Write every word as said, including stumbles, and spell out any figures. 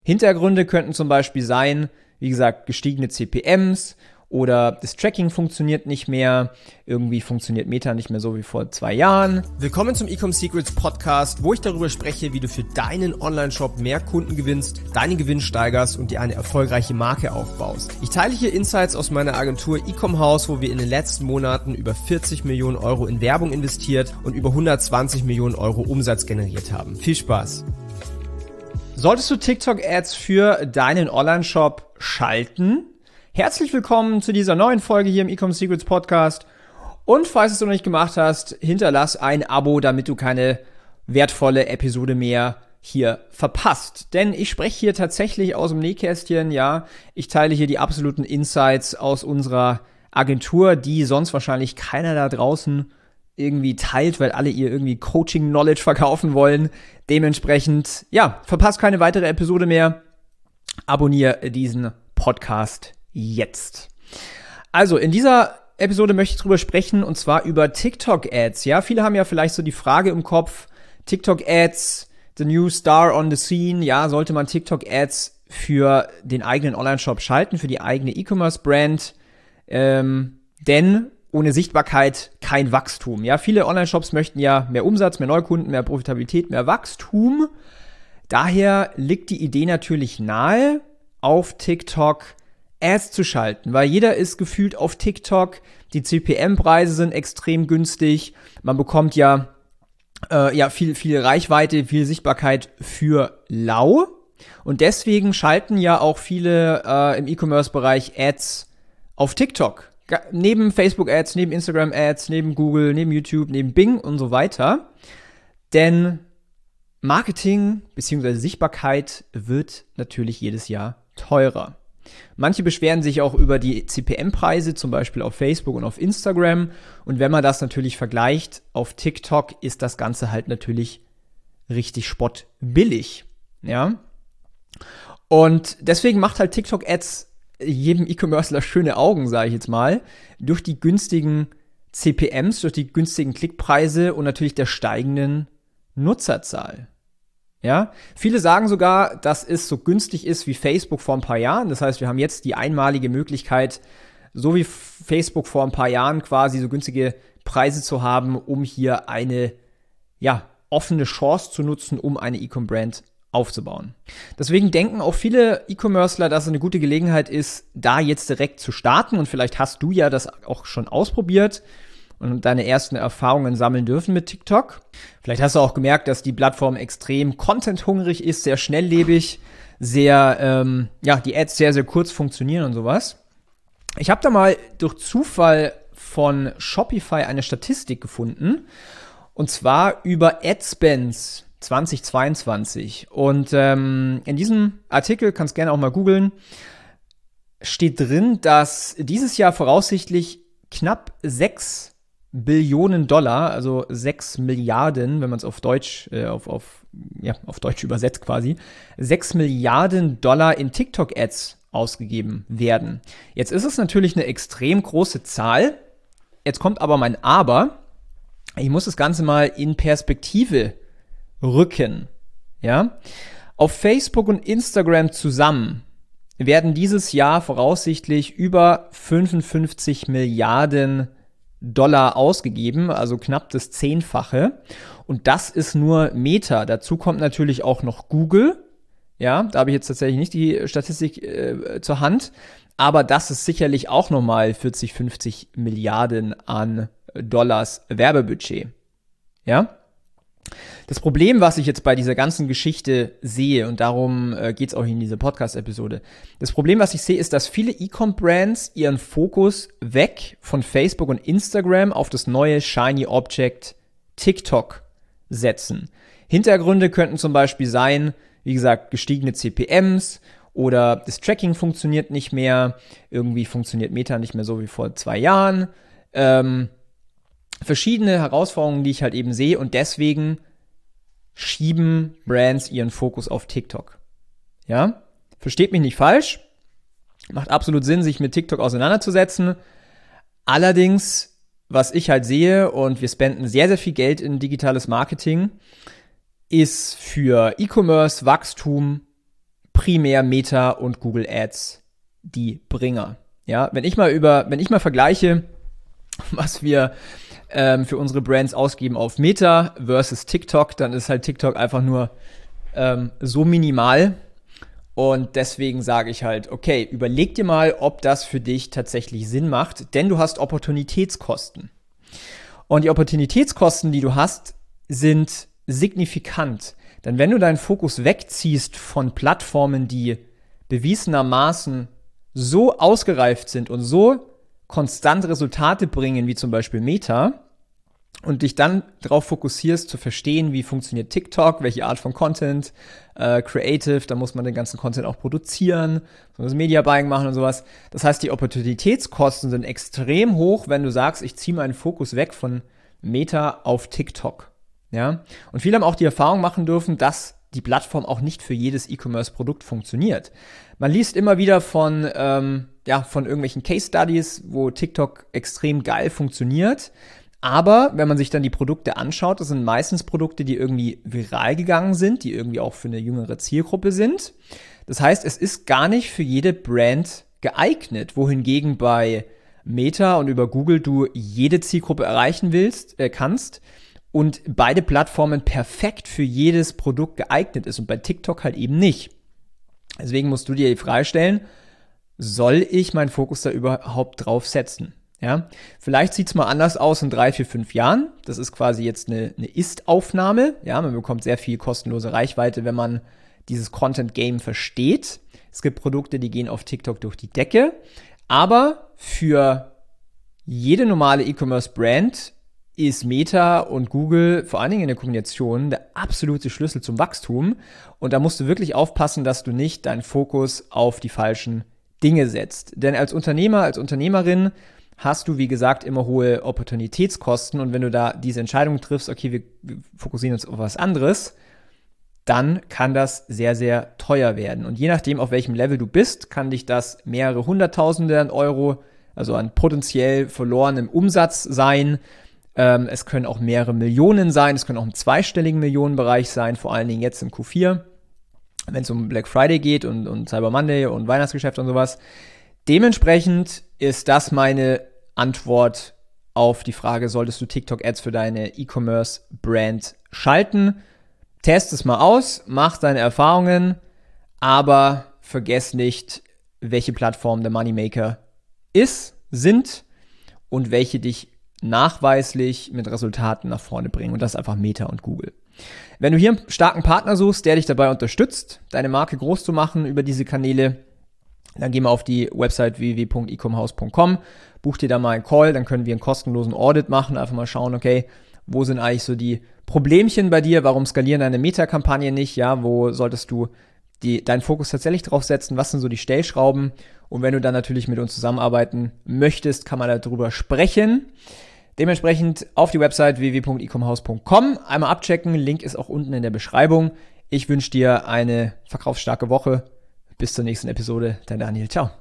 Hintergründe könnten zum Beispiel sein, wie gesagt, gestiegene C P Ms oder das Tracking funktioniert nicht mehr, irgendwie funktioniert Meta nicht mehr so wie vor zwei Jahren. Willkommen zum Ecom Secrets Podcast, wo ich darüber spreche, wie du für deinen Online-Shop mehr Kunden gewinnst, deinen Gewinn steigerst und dir eine erfolgreiche Marke aufbaust. Ich teile hier Insights aus meiner Agentur Ecom House, wo wir in den letzten Monaten über vierzig Millionen Euro in Werbung investiert und über hundertzwanzig Millionen Euro Umsatz generiert haben. Viel Spaß! Solltest du TikTok-Ads für deinen Online-Shop schalten? Herzlich willkommen zu dieser neuen Folge hier im Ecom Secrets Podcast. Und falls du es noch nicht gemacht hast, hinterlass ein Abo, damit du keine wertvolle Episode mehr hier verpasst. Denn ich spreche hier tatsächlich aus dem Nähkästchen, ja. Ich teile hier die absoluten Insights aus unserer Agentur, die sonst wahrscheinlich keiner da draußen irgendwie teilt, weil alle ihr irgendwie Coaching-Knowledge verkaufen wollen. Dementsprechend, ja, verpasst keine weitere Episode mehr. Abonniere diesen Podcast jetzt. Also, in dieser Episode möchte ich drüber sprechen, und zwar über TikTok-Ads. Ja, viele haben ja vielleicht so die Frage im Kopf, TikTok-Ads, the new star on the scene. Ja, sollte man TikTok-Ads für den eigenen Online-Shop schalten, für die eigene E-Commerce-Brand? Ähm, denn ohne Sichtbarkeit kein Wachstum. Ja, viele Online-Shops möchten ja mehr Umsatz, mehr Neukunden, mehr Profitabilität, mehr Wachstum. Daher liegt die Idee natürlich nahe, auf TikTok Ads zu schalten, weil jeder ist gefühlt auf TikTok. Die C P M-Preise sind extrem günstig. Man bekommt ja, äh, ja viel, viel Reichweite, viel Sichtbarkeit für lau. Und deswegen schalten ja auch viele äh, im E-Commerce-Bereich Ads auf TikTok. Neben Facebook-Ads, neben Instagram-Ads, neben Google, neben YouTube, neben Bing und so weiter. Denn Marketing bzw. Sichtbarkeit wird natürlich jedes Jahr teurer. Manche beschweren sich auch über die C P M-Preise, zum Beispiel auf Facebook und auf Instagram. Und wenn man das natürlich vergleicht, auf TikTok ist das Ganze halt natürlich richtig spottbillig. Ja? Und deswegen macht halt TikTok-Ads jedem E-Commercer schöne Augen, sage ich jetzt mal, durch die günstigen C P Ms, durch die günstigen Klickpreise und natürlich der steigenden Nutzerzahl. Ja, viele sagen sogar, dass es so günstig ist wie Facebook vor ein paar Jahren. Das heißt, wir haben jetzt die einmalige Möglichkeit, so wie Facebook vor ein paar Jahren quasi so günstige Preise zu haben, um hier eine, ja, offene Chance zu nutzen, um eine E-Com-Brand aufzubauen. Deswegen denken auch viele E-Commercer, dass es eine gute Gelegenheit ist, da jetzt direkt zu starten. Und vielleicht hast du ja das auch schon ausprobiert und deine ersten Erfahrungen sammeln dürfen mit TikTok. Vielleicht hast du auch gemerkt, dass die Plattform extrem content-hungrig ist, sehr schnelllebig, sehr, ähm, ja, die Ads sehr, sehr kurz funktionieren und sowas. Ich habe da mal durch Zufall von Shopify eine Statistik gefunden, und zwar über Adspends zwanzig zweiundzwanzig. Und ähm, in diesem Artikel, kannst gerne auch mal googeln, steht drin, dass dieses Jahr voraussichtlich knapp sechs Billionen Dollar, also sechs Milliarden, wenn man es auf Deutsch, äh, auf, auf, ja, auf Deutsch übersetzt quasi, sechs Milliarden Dollar in TikTok-Ads ausgegeben werden. Jetzt ist es natürlich eine extrem große Zahl. Jetzt kommt aber mein Aber. Ich muss das Ganze mal in Perspektive rücken. Ja? Auf Facebook und Instagram zusammen werden dieses Jahr voraussichtlich über fünfundfünfzig Milliarden Dollar ausgegeben, also knapp das Zehnfache. Und das ist nur Meta. Dazu kommt natürlich auch noch Google. Ja, da habe ich jetzt tatsächlich nicht die Statistik äh, zur Hand. Aber das ist sicherlich auch nochmal vierzig, fünfzig Milliarden an Dollars Werbebudget. Ja? Das Problem, was ich jetzt bei dieser ganzen Geschichte sehe, und darum äh, geht es auch in dieser Podcast-Episode, das Problem, was ich sehe, ist, dass viele E-Com-Brands ihren Fokus weg von Facebook und Instagram auf das neue Shiny Object TikTok setzen. Hintergründe könnten zum Beispiel sein, wie gesagt, gestiegene C P Ms oder das Tracking funktioniert nicht mehr, irgendwie funktioniert Meta nicht mehr so wie vor zwei Jahren. Ähm, verschiedene Herausforderungen, die ich halt eben sehe, und deswegen schieben Brands ihren Fokus auf TikTok. Ja? Versteht mich nicht falsch. Macht absolut Sinn, sich mit TikTok auseinanderzusetzen. Allerdings, was ich halt sehe, und wir spenden sehr, sehr viel Geld in digitales Marketing, ist für E-Commerce Wachstum primär Meta und Google Ads die Bringer. Ja, wenn ich mal über, wenn ich mal vergleiche, was wir ähm, für unsere Brands ausgeben auf Meta versus TikTok, dann ist halt TikTok einfach nur ähm, so minimal. Und deswegen sage ich halt, okay, überleg dir mal, ob das für dich tatsächlich Sinn macht, denn du hast Opportunitätskosten. Und die Opportunitätskosten, die du hast, sind signifikant. Denn wenn du deinen Fokus wegziehst von Plattformen, die bewiesenermaßen so ausgereift sind und so konstant Resultate bringen, wie zum Beispiel Meta, und dich dann darauf fokussierst, zu verstehen, wie funktioniert TikTok, welche Art von Content, äh, Creative, da muss man den ganzen Content auch produzieren, das Media Buying machen und sowas. Das heißt, die Opportunitätskosten sind extrem hoch, wenn du sagst, ich ziehe meinen Fokus weg von Meta auf TikTok. Ja? Und viele haben auch die Erfahrung machen dürfen, dass die Plattform auch nicht für jedes E-Commerce-Produkt funktioniert. Man liest immer wieder von, ähm, ja, von irgendwelchen Case-Studies, wo TikTok extrem geil funktioniert. Aber wenn man sich dann die Produkte anschaut, das sind meistens Produkte, die irgendwie viral gegangen sind, die irgendwie auch für eine jüngere Zielgruppe sind. Das heißt, es ist gar nicht für jede Brand geeignet, wohingegen bei Meta und über Google du jede Zielgruppe erreichen willst, äh, kannst und beide Plattformen perfekt für jedes Produkt geeignet ist und bei TikTok halt eben nicht. Deswegen musst du dir die Frage stellen, soll ich meinen Fokus da überhaupt drauf setzen? Ja, vielleicht sieht's mal anders aus in drei, vier, fünf Jahren. Das ist quasi jetzt eine, eine Ist-Aufnahme. Ja, man bekommt sehr viel kostenlose Reichweite, wenn man dieses Content-Game versteht. Es gibt Produkte, die gehen auf TikTok durch die Decke. Aber für jede normale E-Commerce-Brand ist Meta und Google vor allen Dingen in der Kombination der absolute Schlüssel zum Wachstum. Und da musst du wirklich aufpassen, dass du nicht deinen Fokus auf die falschen Dinge setzt. Denn als Unternehmer, als Unternehmerin hast du, wie gesagt, immer hohe Opportunitätskosten. Und wenn du da diese Entscheidung triffst, okay, wir, wir fokussieren uns auf was anderes, dann kann das sehr, sehr teuer werden. Und je nachdem, auf welchem Level du bist, kann dich das mehrere Hunderttausende an Euro, also an potenziell verlorenem Umsatz sein. Ähm, es können auch mehrere Millionen sein. Es können auch im zweistelligen Millionenbereich sein, vor allen Dingen jetzt im Q vier, wenn es um Black Friday geht und, und Cyber Monday und Weihnachtsgeschäft und sowas. Dementsprechend ist das meine Antwort auf die Frage, solltest du TikTok-Ads für deine E-Commerce-Brand schalten? Test es mal aus, mach deine Erfahrungen, aber vergess nicht, welche Plattformen der Moneymaker ist, sind und welche dich nachweislich mit Resultaten nach vorne bringen. Und das ist einfach Meta und Google. Wenn du hier einen starken Partner suchst, der dich dabei unterstützt, deine Marke groß zu machen über diese Kanäle, dann geh mal auf die Website w w w punkt ecomhouse punkt com, buch dir da mal einen Call, dann können wir einen kostenlosen Audit machen, einfach mal schauen, okay, wo sind eigentlich so die Problemchen bei dir, warum skalieren deine Meta-Kampagnen nicht, ja, wo solltest du die, deinen Fokus tatsächlich drauf setzen, was sind so die Stellschrauben, und wenn du dann natürlich mit uns zusammenarbeiten möchtest, kann man darüber sprechen. Dementsprechend auf die Website w w w punkt ecomhouse punkt com, einmal abchecken, Link ist auch unten in der Beschreibung. Ich wünsche dir eine verkaufsstarke Woche. Bis zur nächsten Episode, dein Daniel, ciao.